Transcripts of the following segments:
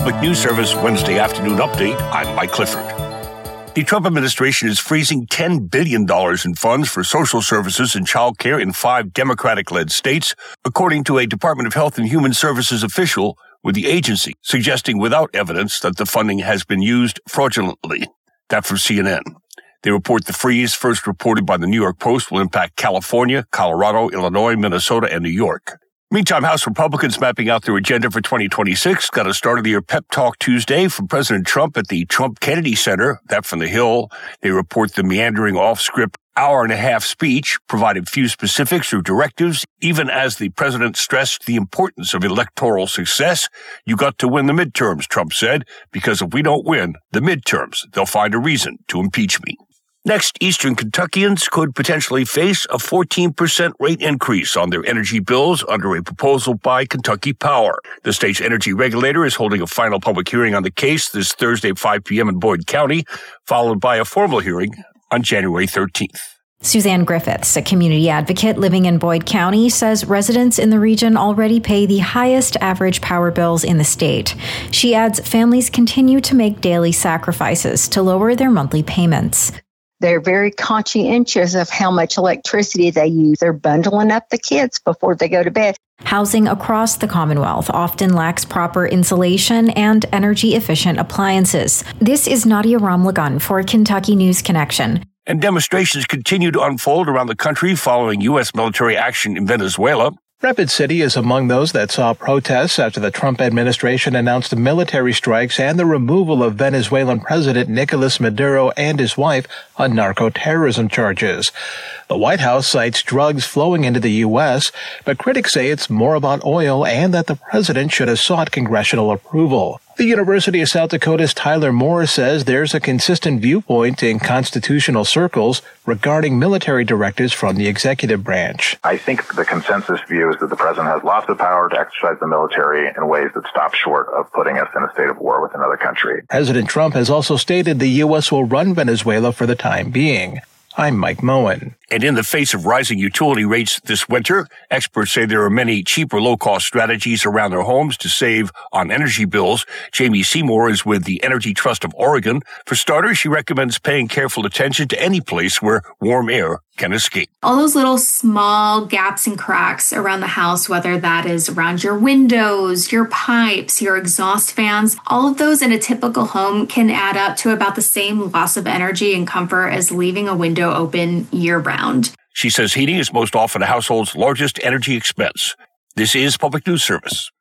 Public News Service Wednesday afternoon update. I'm Mike Clifford. The Trump administration is freezing $10 billion in funds for social services and child care in 5 Democratic-led states, according to a Department of Health and Human Services official with the agency, suggesting without evidence that the funding has been used fraudulently. That from CNN. They report the freeze, first reported by the New York Post, will impact California, Colorado, Illinois, Minnesota, and New York. Meantime, House Republicans mapping out their agenda for 2026 got a start-of-the-year pep talk Tuesday from President Trump at the Trump Kennedy Center. That from The Hill. They report the meandering off-script hour-and-a-half speech provided few specifics or directives, even as the president stressed the importance of electoral success. You got to win the midterms, Trump said, because if we don't win the midterms, they'll find a reason to impeach me. Next, Eastern Kentuckians could potentially face a 14% rate increase on their energy bills under a proposal by Kentucky Power. The state's energy regulator is holding a final public hearing on the case this Thursday at 5 p.m. in Boyd County, followed by a formal hearing on January 13th. Suzanne Griffiths, a community advocate living in Boyd County, says residents in the region already pay the highest average power bills in the state. She adds families continue to make daily sacrifices to lower their monthly payments. They're very conscientious of how much electricity they use. They're bundling up the kids before they go to bed. Housing across the Commonwealth often lacks proper insulation and energy-efficient appliances. This is Nadia Ramlagan for Kentucky News Connection. And demonstrations continue to unfold around the country following U.S. military action in Venezuela. Rapid City is among those that saw protests after the Trump administration announced military strikes and the removal of Venezuelan President Nicolas Maduro and his wife on narco-terrorism charges. The White House cites drugs flowing into the U.S., but critics say it's more about oil and that the president should have sought congressional approval. The University of South Dakota's Tyler Moore says there's a consistent viewpoint in constitutional circles regarding military directives from the executive branch. I think the consensus view is that the president has lots of power to exercise the military in ways that stop short of putting us in a state of war with another country. President Trump has also stated the U.S. will run Venezuela for the time being. I'm Mike Moen. And in the face of rising utility rates this winter, experts say there are many cheaper, low-cost strategies around their homes to save on energy bills. Jamie Seymour is with the Energy Trust of Oregon. For starters, she recommends paying careful attention to any place where warm air can escape. All those little small gaps and cracks around the house, whether that is around your windows, your pipes, your exhaust fans, all of those in a typical home can add up to about the same loss of energy and comfort as leaving a window open year-round. She says heating is most often a household's largest energy expense. This is Public News Service.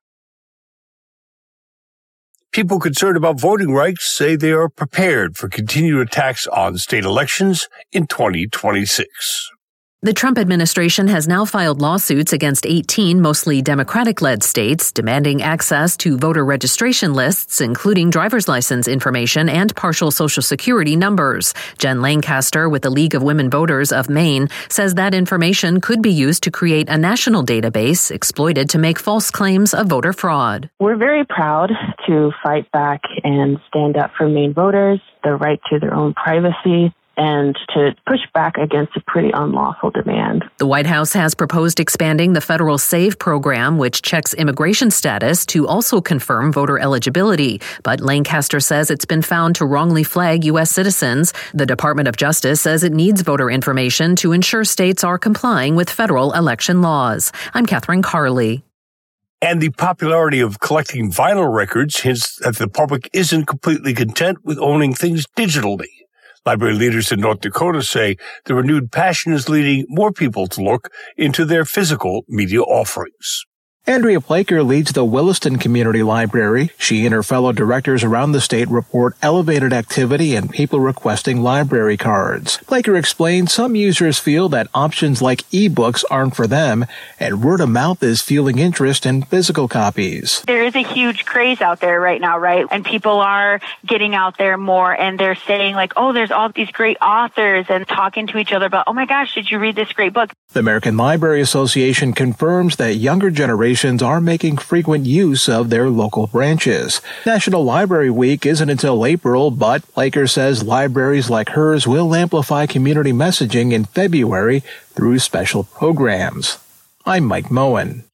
People concerned about voting rights say they are prepared for continued attacks on state elections in 2026. The Trump administration has now filed lawsuits against 18 mostly Democratic-led states demanding access to voter registration lists, including driver's license information and partial Social Security numbers. Jen Lancaster with the League of Women Voters of Maine says that information could be used to create a national database exploited to make false claims of voter fraud. We're very proud to fight back and stand up for Maine voters, their right to their own privacy, and to push back against a pretty unlawful demand. The White House has proposed expanding the federal SAVE program, which checks immigration status, to also confirm voter eligibility. But Lancaster says it's been found to wrongly flag U.S. citizens. The Department of Justice says it needs voter information to ensure states are complying with federal election laws. I'm Catherine Carley. And the popularity of collecting vinyl records hints that the public isn't completely content with owning things digitally. Library leaders in North Dakota say the renewed passion is leading more people to look into their physical media offerings. Andrea Plaker leads the Williston Community Library. She and her fellow directors around the state report elevated activity and people requesting library cards. Plaker explains some users feel that options like e-books aren't for them, and word of mouth is fueling interest in physical copies. There is a huge craze out there right now, right? And people are getting out there more, and they're saying like, oh, there's all these great authors, and talking to each other about, oh my gosh, did you read this great book? The American Library Association confirms that younger generations are making frequent use of their local branches. National Library Week isn't until April, but Plaker says libraries like hers will amplify community messaging in February through special programs. I'm Mike Moen.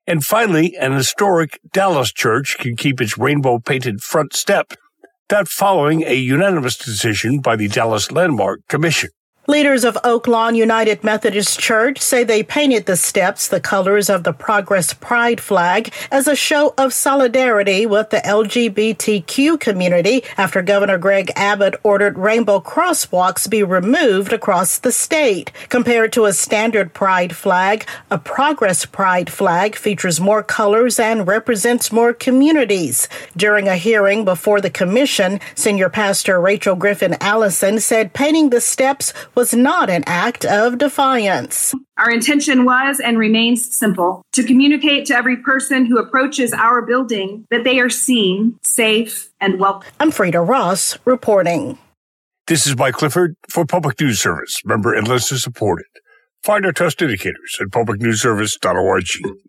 And finally, an historic Dallas church can keep its rainbow-painted front step, that following a unanimous decision by the Dallas Landmark Commission. Leaders of Oak Lawn United Methodist Church say they painted the steps the colors of the Progress Pride flag as a show of solidarity with the LGBTQ community after Governor Greg Abbott ordered rainbow crosswalks be removed across the state. Compared to a standard Pride flag, a Progress Pride flag features more colors and represents more communities. During a hearing before the commission, Senior Pastor Rachel Griffin Allison said painting the steps was not an act of defiance. Our intention was and remains simple: to communicate to every person who approaches our building that they are seen, safe, and welcome. I'm Frida Ross reporting. This is Mike Clifford for Public News Service, member and listener supported. Find our trust indicators at publicnewsservice.org.